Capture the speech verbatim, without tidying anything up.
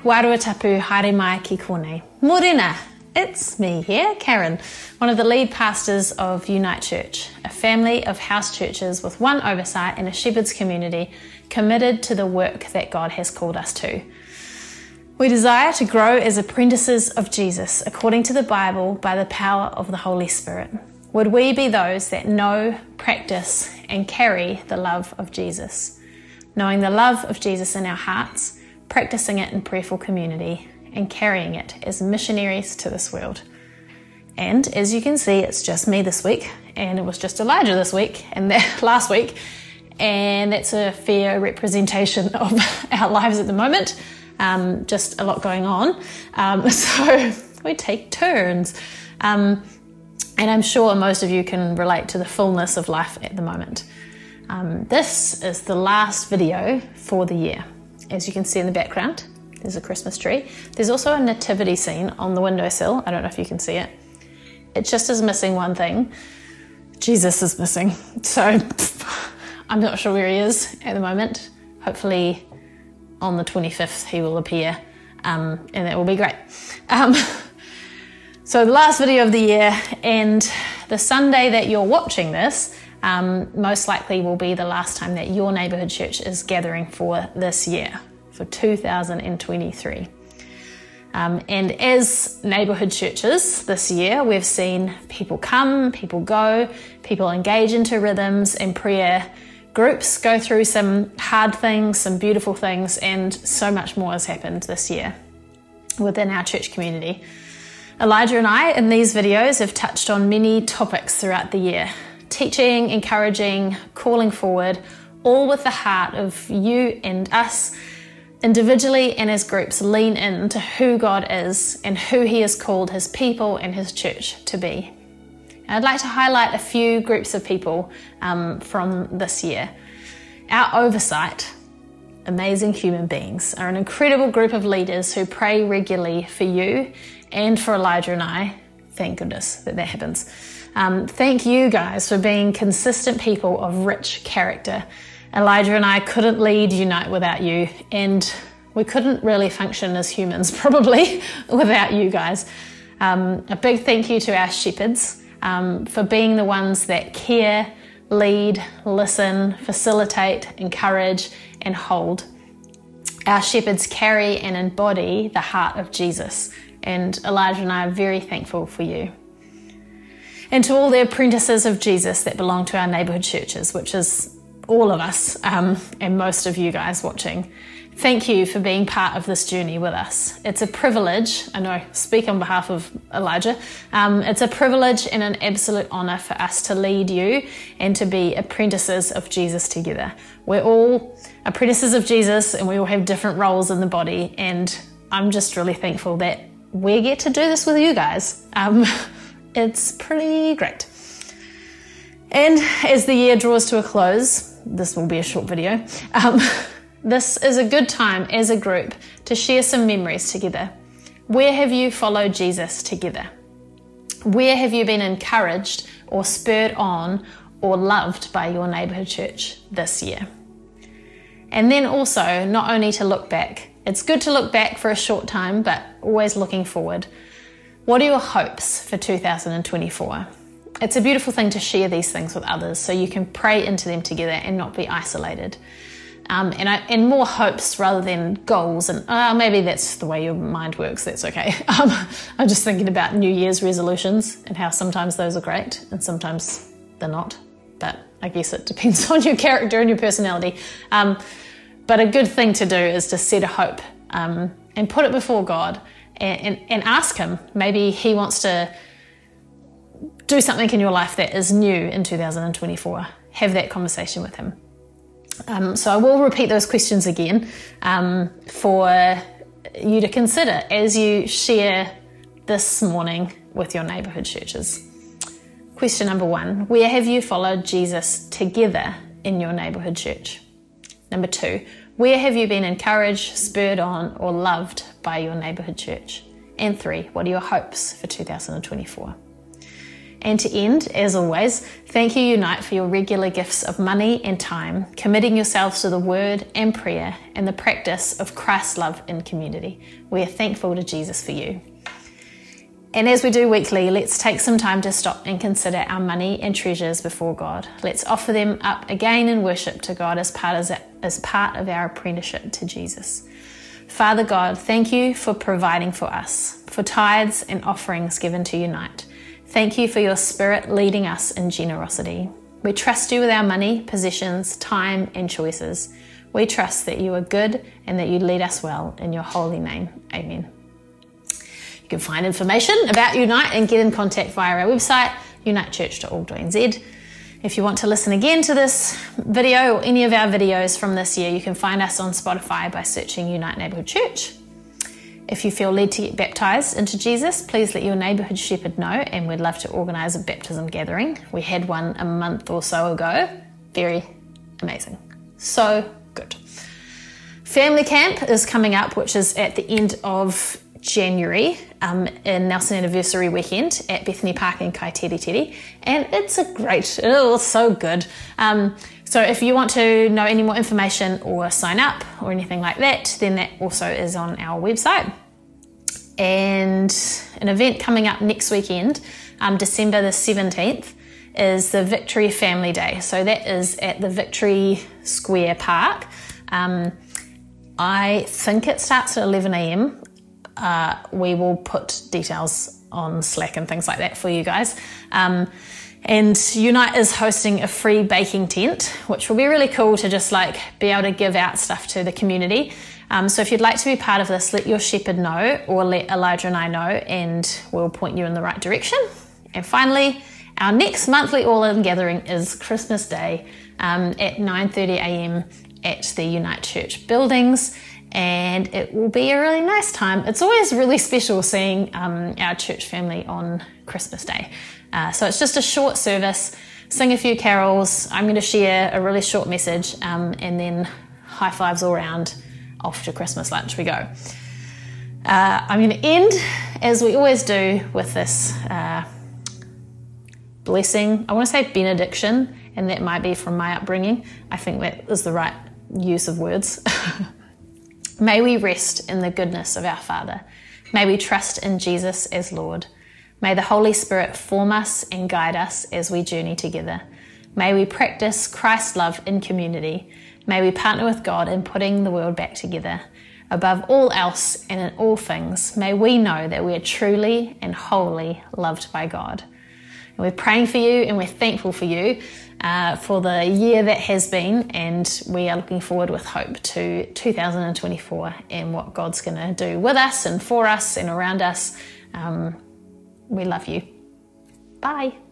Warua tapu, haere mai ki kone. Morena, it's me here, Karen, one of the lead pastors of Unite Church, a family of house churches with one oversight and a shepherd's community committed to the work that God has called us to. We desire to grow as apprentices of Jesus, according to the Bible, by the power of the Holy Spirit. Would we be those that know, practice, and carry the love of Jesus, knowing the love of Jesus in our hearts, practicing it in prayerful community, and carrying it as missionaries to this world. And as you can see, it's just me this week, and it was just Elijah this week, and that last week, and that's a fair representation of our lives at the moment. Um, just a lot going on, um, so we take turns, um, and I'm sure most of you can relate to the fullness of life at the moment. Um, this is the last video for the year. As you can see in the background, there's a Christmas tree. There's also a nativity scene on the windowsill. I don't know if you can see it. It just is missing one thing. Jesus is missing. So I'm not sure where he is at the moment. Hopefully on the twenty-fifth he will appear, um, and that will be great. Um, so the last video of the year, and the Sunday that you're watching this um, most likely will be the last time that your neighbourhood church is gathering for this year, for two thousand twenty-three. Um, and as neighbourhood churches this year, we've seen people come, people go, people engage into rhythms and prayer. Groups go through some hard things, some beautiful things, and so much more has happened this year within our church community. Elijah and I, in these videos, have touched on many topics throughout the year. Teaching, encouraging, calling forward, all with the heart of you and us, individually and as groups, lean into who God is and who He has called His people and His church to be. I'd like to highlight a few groups of people um, from this year. Our oversight, amazing human beings, are an incredible group of leaders who pray regularly for you and for Elijah and I. Thank goodness that that happens. Um, thank you guys for being consistent people of rich character. Elijah and I couldn't lead Unite without you, and we couldn't really function as humans probably without you guys. Um, a big thank you to our shepherds um, for being the ones that care, lead, listen, facilitate, encourage, and hold. Our shepherds carry and embody the heart of Jesus, and Elijah and I are very thankful for you. And to all the apprentices of Jesus that belong to our neighbourhood churches, which is all of us um, and most of you guys watching, thank you for being part of this journey with us. It's a privilege, I know, speak on behalf of Elijah, um, it's a privilege and an absolute honour for us to lead you and to be apprentices of Jesus together. We're all apprentices of Jesus and we all have different roles in the body, and I'm just really thankful that we get to do this with you guys. Um, It's pretty great. And as the year draws to a close, this will be a short video, um, this is a good time as a group to share some memories together. Where have you followed Jesus together? Where have you been encouraged or spurred on or loved by your neighbourhood church this year? And then also, not only to look back, it's good to look back for a short time, but always looking forward. What are your hopes for two thousand twenty-four? It's a beautiful thing to share these things with others so you can pray into them together and not be isolated. Um, and, I, and more hopes rather than goals. And uh, maybe that's the way your mind works, that's okay. Um, I'm just thinking about New Year's resolutions and how sometimes those are great and sometimes they're not. But I guess it depends on your character and your personality. Um, but a good thing to do is to set a hope um, and put it before God. And, and, and ask Him, maybe He wants to do something in your life that is new in two thousand twenty-four. Have that conversation with Him. Um, so I will repeat those questions again um, for you to consider as you share this morning with your neighbourhood churches. Question number one, where have you followed Jesus together in your neighbourhood church? Number two, where have you been encouraged, spurred on, or loved by your neighbourhood church? And three, what are your hopes for two thousand twenty-four? And to end, as always, thank you, Unite, for your regular gifts of money and time, committing yourselves to the word and prayer and the practice of Christ's love in community. We are thankful to Jesus for you. And as we do weekly, let's take some time to stop and consider our money and treasures before God. Let's offer them up again in worship to God as part, as, as part of our apprenticeship to Jesus. Father God, thank you for providing for us, for tithes and offerings given to Unite. Thank you for your Spirit leading us in generosity. We trust you with our money, possessions, time, and choices. We trust that you are good and that you lead us well. In your holy name, amen. You can find information about Unite and get in contact via our website, unite church dot org dot n z. If you want to listen again to this video or any of our videos from this year, you can find us on Spotify by searching Unite Neighbourhood Church. If you feel led to get baptised into Jesus, please let your neighbourhood shepherd know, and we'd love to organise a baptism gathering. We had one a month or so ago. Very amazing. So good. Family Camp is coming up, which is at the end of January, um, in Nelson Anniversary Weekend at Bethany Park in Kaiteriteri, and it's a great, it's so good. Um, so if you want to know any more information or sign up or anything like that, then that also is on our website. And an event coming up next weekend, um, December the seventeenth, is the Victory Family Day. So that is at the Victory Square Park. Um, I think it starts at eleven a m Uh, we will put details on Slack and things like that for you guys. Um, and Unite is hosting a free baking tent, which will be really cool to just like be able to give out stuff to the community. Um, so if you'd like to be part of this, let your shepherd know, or let Elijah and I know, and we'll point you in the right direction. And finally, our next monthly all-in gathering is Christmas Day um, at nine thirty a m at the Unite Church buildings. And it will be a really nice time. It's always really special seeing um, our church family on Christmas Day. Uh, so it's just a short service, sing a few carols. I'm going to share a really short message, um, and then high fives all around. Off to Christmas lunch we go. Uh, I'm going to end, as we always do, with this uh, blessing. I want to say benediction, and that might be from my upbringing. I think that is the right use of words. May we rest in the goodness of our Father. May we trust in Jesus as Lord. May the Holy Spirit form us and guide us as we journey together. May we practice Christ's love in community. May we partner with God in putting the world back together. Above all else and in all things, may we know that we are truly and wholly loved by God. And we're praying for you, and we're thankful for you uh, for the year that has been, and we are looking forward with hope to two thousand twenty-four and what God's going to do with us and for us and around us. Um, we love you. Bye.